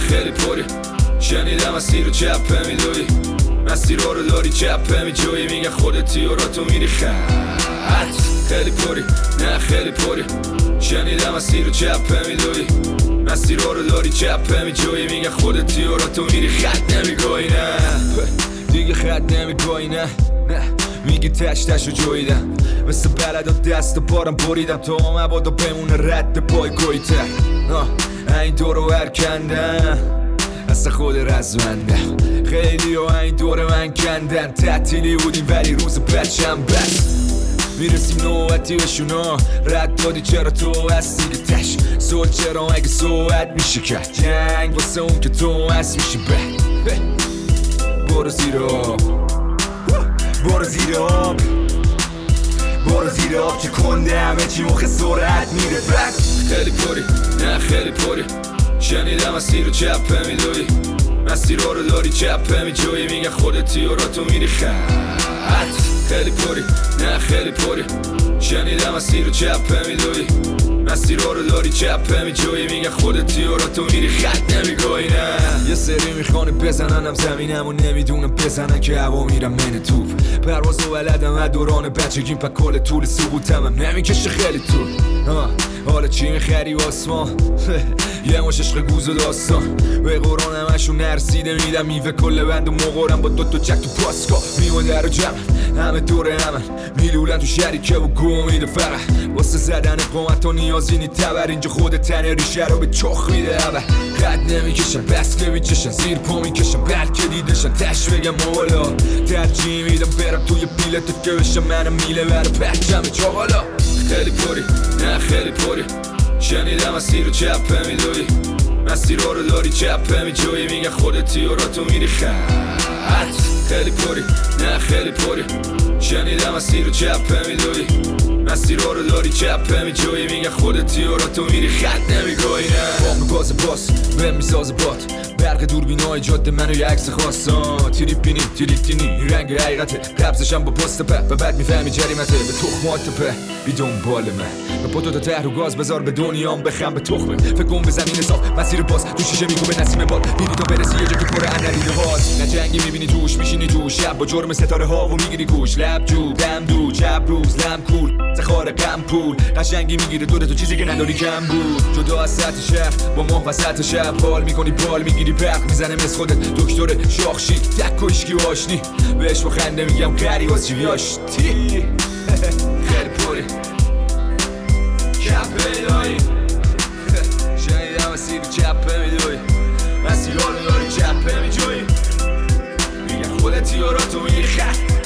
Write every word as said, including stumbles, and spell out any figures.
خیلی پری شنیدم مسیر رو چپه میدوی مسیر رو داری چپه میجوی میگه خودتی و را تو میری خط خیلی پری نه خیلی پری شنیدم مسیر رو چپه میدوی مسیر رو داری چپه میجوی میگه خودتی و را تو میری خط نمیگوی نه دیگه خط نمیگوی نه نه میگی تش تش رو جویدم مثل بلد و دست و بارم بریدم تو مبادا بمونه رد پای گویته این دور رو هرکندم اصلا خود رزمندم خیلی و این دور من کندن تعطیلی بودیم ولی روز پرشم بس میرسیم نوعتی بشونا رد دادی چرا تو هستی تش سول چرا اگه صحبت میشه کرد جنگ واسه اون که تو هست میشه بد برو زیر آب برو زیر آب برو زیر آب که کنده همه چی مخ سرعت میره بک خیلی پری نه خیلی پری شنیدم مسیر رو چپه میدوی مسیر رو داری چپه میجوی میگه خودتی و را تو میری خط خیلی پری نه خیلی پری شنیدم مسیر رو چپه میدوی مسیر رو داری چپه میجوی میگه خودتی و را تو میری خط نمیگوی نه یه سری میخوانه بزننم زمینم و نمیدونم بزنن که هوا میرم من توپ پرواز و بلدم و دوران بچگیم پا کل طول سقوطم هم نمیکشه خیلی طول حالا چی میخری آسمان یه مش عشق گوز و داستان به قرآن همشون نرسیده میدم میوه کل بند و مقارم با دوتا جک تو پاسکا میوه در و جمع همه دوره همن میلولن تو شریکه و گو میده فقط واسه زدن قامت و نیازی نی تبر اینجا خود تن ریشه رو به چخ میده اول قد نمیکشن بس که بیچشن زیر پا میکشن بلکه دیدشن تش بگم مولا ترجیح میدم برم توی بیلت که بشم منم میله برم پرچم چاقالا خیلی پری نه خیلی پری شنیدم مسیر رو چپه میدوی مسیر رو داری چپه میجوی میگه خودتی و را تو میری خط خیلی پری نه خیلی پری شنیدم مسیر رو چپه میدوی مسیر رو داری چپه میجوی میگه خودتی و را تو میری خط نمیگوی نه بام باز باز بهم میسازه باد برق دوربینای جاده منو یه عکس خواستان تریپینی تریپینی رنگ حقیقته قبضشم با پست په و بعد میفهمی جریمته به تخمات په بی دنبال من به پتو تا ته رو گاز بذار به دنیام بخم به تخمه فکر کن به زمین صاف مسیر باز تو شیشه میگو نسیم باد میری تا برسی یه جا که پر ندیده هاست نه جنگی میبینی توش میشینی توش شب با جرم ستاره ها و میگیری گوش لب جو دم دو چپ روز لم کول زخار غم پول قشنگی میگیره دور تو چیزی که نداری کم بود جدا از سطح شهر با ما وسط شب حال میکنی بال میگیری برق میزنه مثل خودت دکتر شاخشی تک و اشکی و آشنی بهش با خنده میگم قری واس چی بیاشتی خیلی پوری چپه میدوی شنیدم مسیر چپه میدوی مسیر رو داری چپه میجوی میگه خودتی و را تو میری خط